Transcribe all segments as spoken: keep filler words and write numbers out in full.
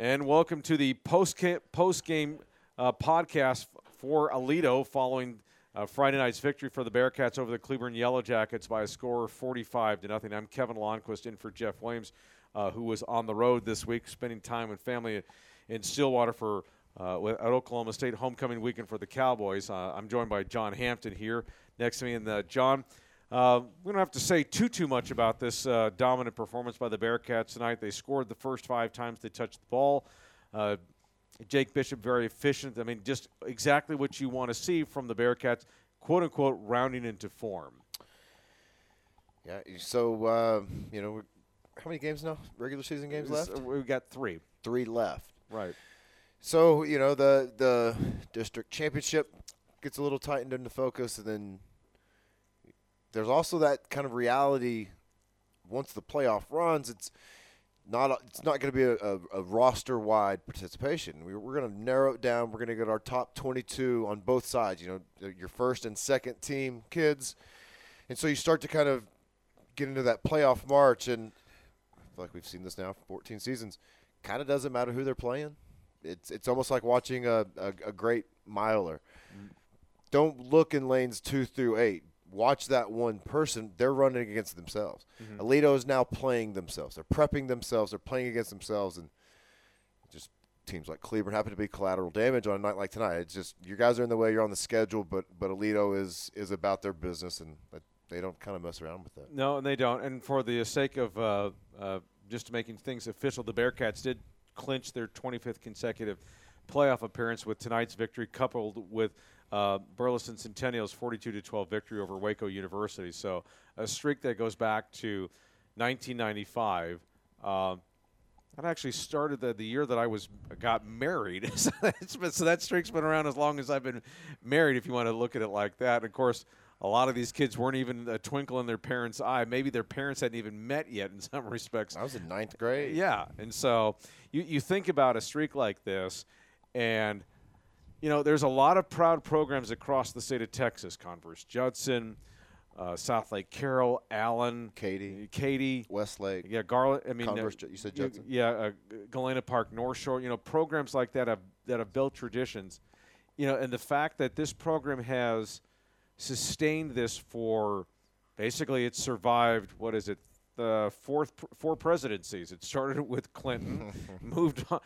And welcome to the post-game, post-game uh, podcast for Aledo following uh, Friday night's victory for the Bearcats over the Cleburne Yellow Jackets by a score of forty-five to nothing. I'm Kevin Lonnquist in for Jeff Williams, uh, who was on the road this week, spending time with family in Stillwater for uh, at Oklahoma State homecoming weekend for the Cowboys. Uh, I'm joined by John Hampton here next to me. And uh, John, uh, we don't have to say too, too much about this uh, dominant performance by the Bearcats tonight. They scored the first five times they touched the ball. Uh, Jake Bishop, very efficient. I mean, just exactly what you want to see from the Bearcats, quote-unquote, rounding into form. Yeah, so, uh, you know, we're, how many games now? Regular season games left? We've got three. Three left. Right. So, you know, the, the district championship gets a little tightened into focus, and then there's also that kind of reality once the playoff runs, it's not a, it's not going to be a, a, a roster-wide participation. We, we're going to narrow it down. We're going to get our top twenty-two on both sides, you know, your first and second team kids. And so you start to kind of get into that playoff march, and I feel like we've seen this now for fourteen seasons. Kind of doesn't matter who they're playing. It's it's almost like watching a, a, a great miler. Mm. Don't look in lanes two through eight. Watch that one person. They're running against themselves. Mm-hmm. Aledo is now playing themselves. They're prepping themselves. They're playing against themselves. And just teams like Cleburne happen to be collateral damage on a night like tonight. It's just you guys are in the way. You're on the schedule, but but Aledo is is about their business, and they don't kind of mess around with that. No, and they don't. And for the sake of uh, uh, just making things official, the Bearcats did clinch their twenty-fifth consecutive playoff appearance with tonight's victory, coupled with uh, Burleson Centennial's forty-two to twelve victory over Waco University. So a streak that goes back to nineteen ninety-five. Uh, that actually started the, the year that I was got married. so, been, so that streak's been around as long as I've been married, if you want to look at it like that. And of course, a lot of these kids weren't even a twinkle in their parents' eye. Maybe their parents hadn't even met yet in some respects. I was in ninth grade. Yeah, and so you, you think about a streak like this, and, you know, there's a lot of proud programs across the state of Texas. Converse Judson, uh, South Lake Carroll, Allen. Katy. Katy. Westlake. Yeah, Garland. I mean, Converse, uh, you said Judson? Yeah, uh, Galena Park, North Shore. You know, programs like that have, that have built traditions. You know, and the fact that this program has sustained this for basically it's survived, what is it, the fourth four presidencies. It started with Clinton, moved on,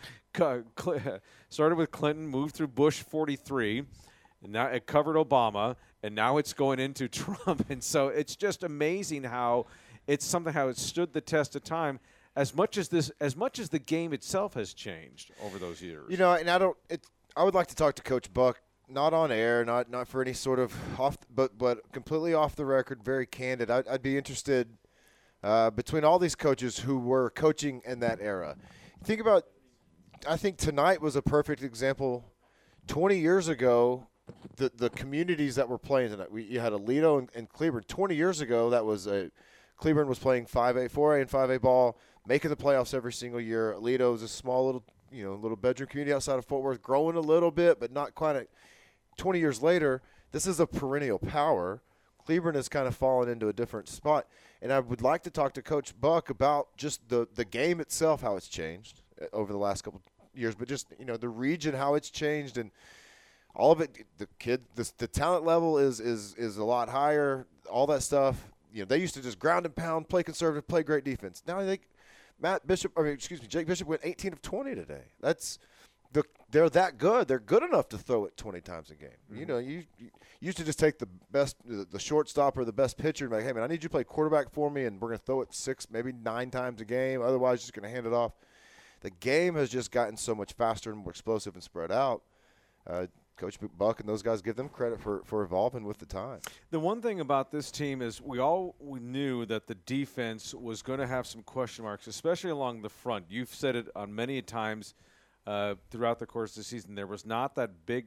started with Clinton, moved through Bush forty-three, and now it covered Obama, and now it's going into Trump. And so it's just amazing how it's something how it stood the test of time. As much as this, as much as the game itself has changed over those years. You know, and I don't. It, I would like to talk to Coach Buck. Not on air, not not for any sort of off, but but completely off the record, very candid. I'd, I'd be interested uh, between all these coaches who were coaching in that era. Think about, I think tonight was a perfect example. Twenty years ago, the the communities that were playing tonight, we you had Aledo and, and Cleburne. Twenty years ago, that was a Cleburne was playing five A, four A, and five A ball, making the playoffs every single year. Aledo was a small little, you know, little bedroom community outside of Fort Worth, growing a little bit, but not quite a. twenty years later, this is a perennial power. Cleburne has kind of fallen into a different spot. And I would like to talk to Coach Buck about just the, the game itself, how it's changed over the last couple years, but just, you know, the region, how it's changed, and all of it. The kid, the, the talent level is, is, is a lot higher, all that stuff. You know, they used to just ground and pound, play conservative, play great defense. Now they Matt Bishop, I mean, excuse me, Jake Bishop went eighteen of twenty today. That's – The, they're that good. They're good enough to throw it twenty times a game. Mm-hmm. You know, you, you used to just take the best, the, the shortstop or the best pitcher and be like, hey, man, I need you to play quarterback for me, and we're going to throw it six, maybe nine times a game. Otherwise, just going to hand it off. The game has just gotten so much faster and more explosive and spread out. Uh, Coach Buck and those guys, give them credit for, for evolving with the time. The one thing about this team is we all we knew that the defense was going to have some question marks, especially along the front. You've said it on many times. Uh, throughout the course of the season, there was not that big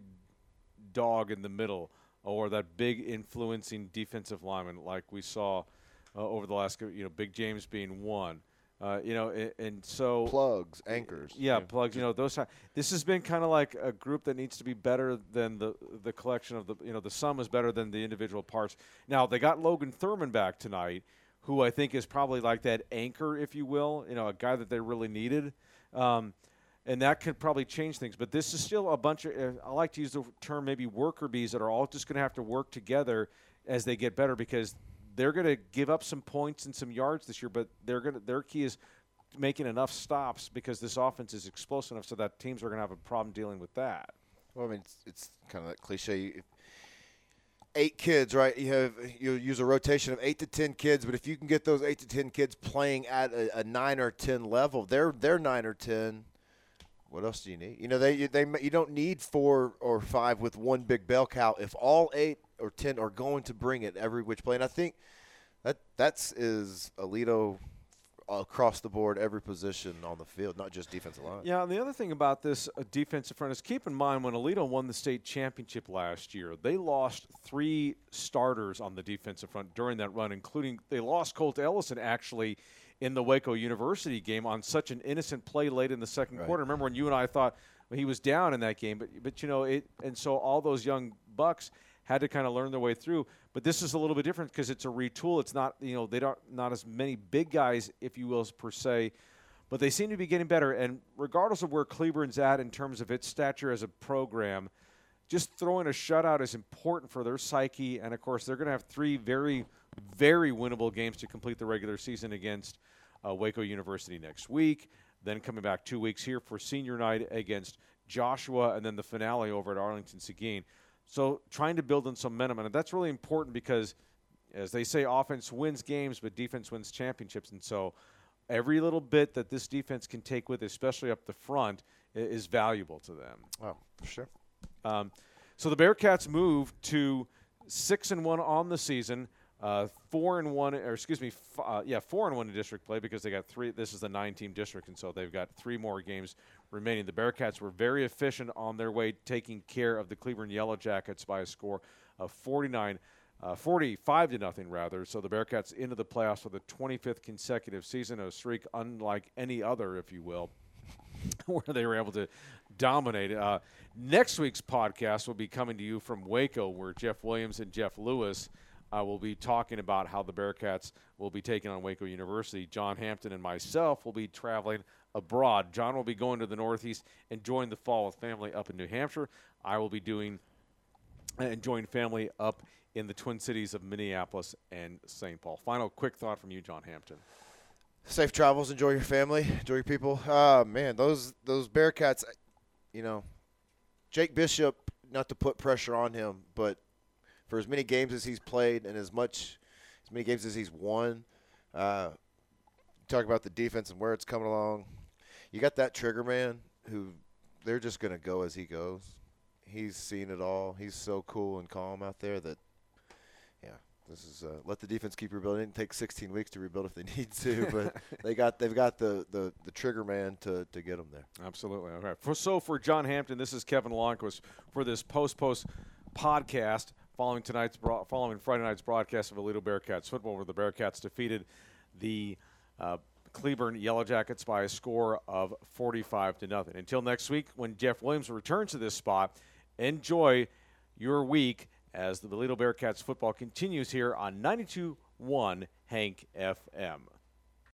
dog in the middle or that big influencing defensive lineman like we saw uh, over the last, you know, Big James being one. Uh, you know, and, and so plugs, anchors. Yeah, yeah, plugs. You know, those. This has been kind of like a group that needs to be better than the the collection of the. You know, the sum is better than the individual parts. Now they got Logan Thurman back tonight, who I think is probably like that anchor, if you will. You know, a guy that they really needed. Um, and that could probably change things. But this is still a bunch of, uh, I like to use the term maybe worker bees that are all just going to have to work together as they get better, because they're going to give up some points and some yards this year, but they're going to, their key is making enough stops, because this offense is explosive enough so that teams are going to have a problem dealing with that. Well, I mean, it's, it's kind of that cliche. Eight kids, right? You have you use a rotation of eight to ten kids, but if you can get those eight to ten kids playing at a, a nine or ten level, they're they're nine or ten. What else do you need? You know, they they you don't need four or five with one big bell cow. If all eight or ten are going to bring it every which play, and I think that that's is Aledo across the board, every position on the field, not just defensive line. Yeah, and the other thing about this uh, defensive front is, keep in mind, when Aledo won the state championship last year, they lost three starters on the defensive front during that run, including they lost Colt Ellison actually in the Waco University game on such an innocent play late in the second Right. quarter. Remember when you and I thought well, he was down in that game, but but you know it, and so all those young bucks had to kind of learn their way through. But this is a little bit different because it's a retool. It's not, you know, they don't not as many big guys, if you will, per se, but they seem to be getting better. And regardless of where Cleburne's at in terms of its stature as a program, just throwing a shutout is important for their psyche. And of course, they're going to have three very, very winnable games to complete the regular season against uh, Waco University next week. Then coming back two weeks here for senior night against Joshua, and then the finale over at Arlington Seguin. So trying to build in some momentum, and that's really important because, as they say, offense wins games, but defense wins championships. And so every little bit that this defense can take with, especially up the front, is valuable to them. Oh, for sure. Um, so the Bearcats move to six and one on the season, uh, four and one, or excuse me, f- uh, yeah, four and one in district play because they got three. This is the nine-team district, and so they've got three more games remaining. The Bearcats were very efficient on their way, taking care of the Cleburne Yellow Jackets by a score of forty-nine, uh, forty-five to nothing rather. So the Bearcats into the playoffs for the twenty-fifth consecutive season, a streak unlike any other, if you will, where they were able to dominate. Uh, next week's podcast will be coming to you from Waco, where Jeff Williams and Jeff Lewis uh, will be talking about how the Bearcats will be taking on Waco University. John Hampton and myself will be traveling abroad. John will be going to the Northeast, enjoying the fall with family up in New Hampshire. I will be doing enjoying family up in the Twin Cities of Minneapolis and Saint Paul. Final quick thought from you, John Hampton. Safe travels. Enjoy your family. Enjoy your people. Uh, man, those those Bearcats, you know, Jake Bishop, not to put pressure on him, but for as many games as he's played and as much as many games as he's won, uh, talk about the defense and where it's coming along. You got that trigger man who they're just going to go as he goes. He's seen it all. He's so cool and calm out there that, yeah, this is uh, let the defense keep rebuilding. It can take sixteen weeks to rebuild if they need to, but they got they've got the, the, the trigger man to, to get them there. Absolutely. All right. For, so for John Hampton, this is Kevin Lonnquist for this post post podcast following tonight's bro- following Friday night's broadcast of Aledo Bearcats football, where the Bearcats defeated the uh, Cleburne Yellow Jackets by a score of forty-five to nothing. Until next week, when Jeff Williams returns to this spot, enjoy your week as the Aledo Bearcats football continues here on ninety-two point one Hank F M.